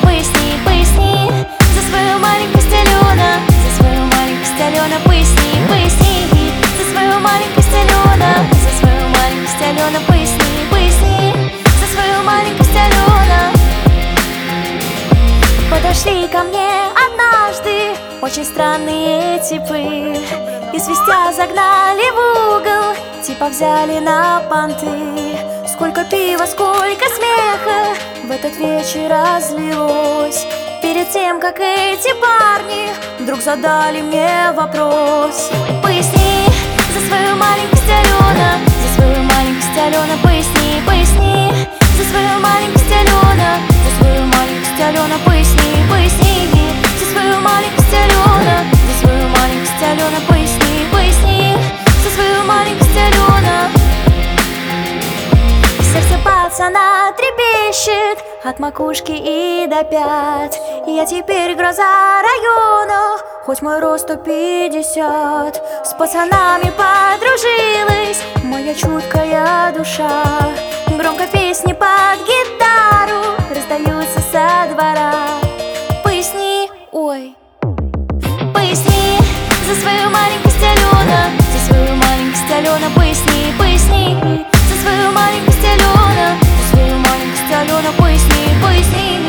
поясни, поясни за свою маленькость, Алена, за свою маленькость, Алена, поясни, поясни за свою маленькость, Алена, за свою маленькость, Алена, поясни, поясни за свою маленькость, Алена. Подошли ко мне однажды очень странные типы и свистя загнали в угол, типа взяли на понты. Сколько пива, сколько смеха в этот вечер разлилось, перед тем, как эти парни вдруг задали мне вопрос. Поясни за свою маленькость, Алена, за свою маленькость, Алена, поясни, поясни за свою маленькость, Алена, за свою маленькость, Алена, поясни, поясни за свою маленькость, Алена, за свою маленькость, Алена, поясни, поясни за свою маленькость, Алена. Сердце пацана трепещет от макушки и до пят. Я теперь гроза района, хоть мой рост 150. С пацанами подружилась моя чуткая душа. Громко песни под гитару раздаются со двора. Поясни, ой, поясни за свою маленькость, Алена, за свою маленькость, Алена, поясни, поясни за свою маленькость, Алена, за свою маленькость, Алена, поясни, поясни